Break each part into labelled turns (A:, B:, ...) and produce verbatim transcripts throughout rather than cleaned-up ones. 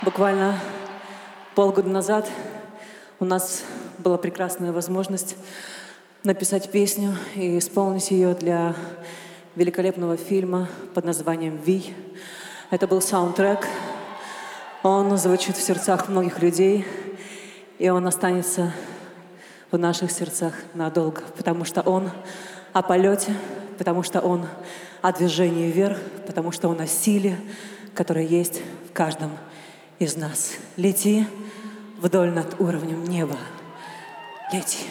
A: Буквально полгода назад у нас была прекрасная возможность написать песню и исполнить ее для великолепного фильма под названием «Вий». Это был саундтрек. Он звучит в сердцах многих людей, и он останется в наших сердцах надолго, потому что он о полете, потому что он о движении вверх, потому что он о силе, которая есть в каждом из нас. Лети вдоль над уровнем неба. Лети.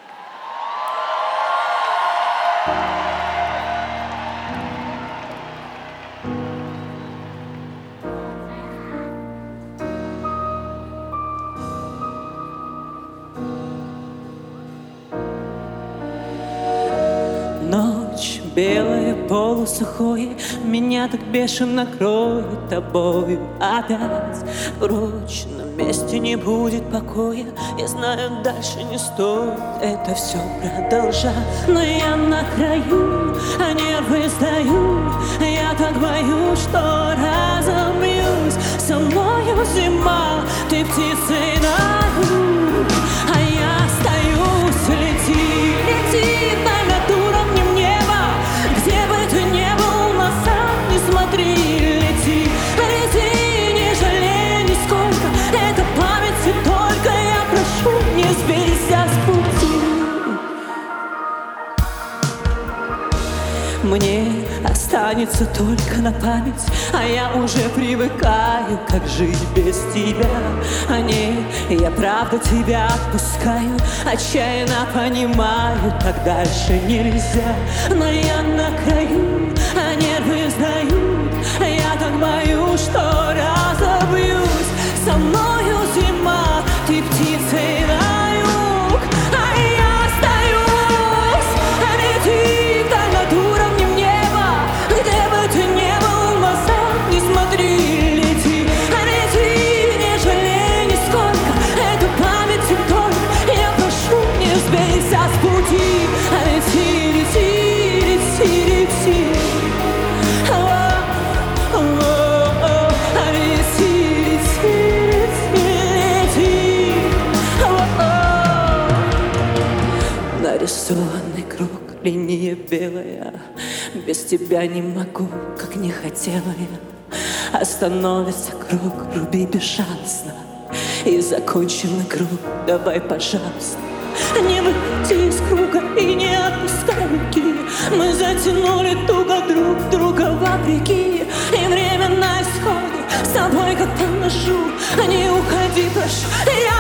A: Ночь белая, полусухое, меня так бешено кроет тобою опять. Прочь, на месте не будет покоя, я знаю, дальше не стоит это все продолжать. Но я на краю, а нервы сдаю, я так боюсь, что разобьюсь. Со мною зима, ты птицей на юг, а я остаюсь. Лети, лети над уровнем неба, где бы ты ни был, назад не смотри. Лети, лети, не жалей нисколько, это память и только я прошу, не сбейся с пути. Мне останется только на память, а я уже привыкаю, как жить без тебя. А не, я правда тебя отпускаю, отчаянно понимаю, так дальше нельзя. Но я на краю, а нервы сдают, я так боюсь, что разобьюсь. Со мною зима, ты птицей на юг, а я остаюсь. Лети вдаль над уровнем неба, где бы ты ни был, назад не смотри. Лети, лети, не жалей нисколько, это память и только я прошу, не сбейся с пути. Лети, лети, лети, лети. Нарисованный круг, линия белая, без тебя не могу, как не хотела я. Остановится круг, руби безжалостно, и законченный круг, давай, пожалуйста. Не выходи из круга и не отпускай руки, мы затянули туго друг друга вопреки. И время на исходе, с тобой как по ножу, не уходи, прошу, я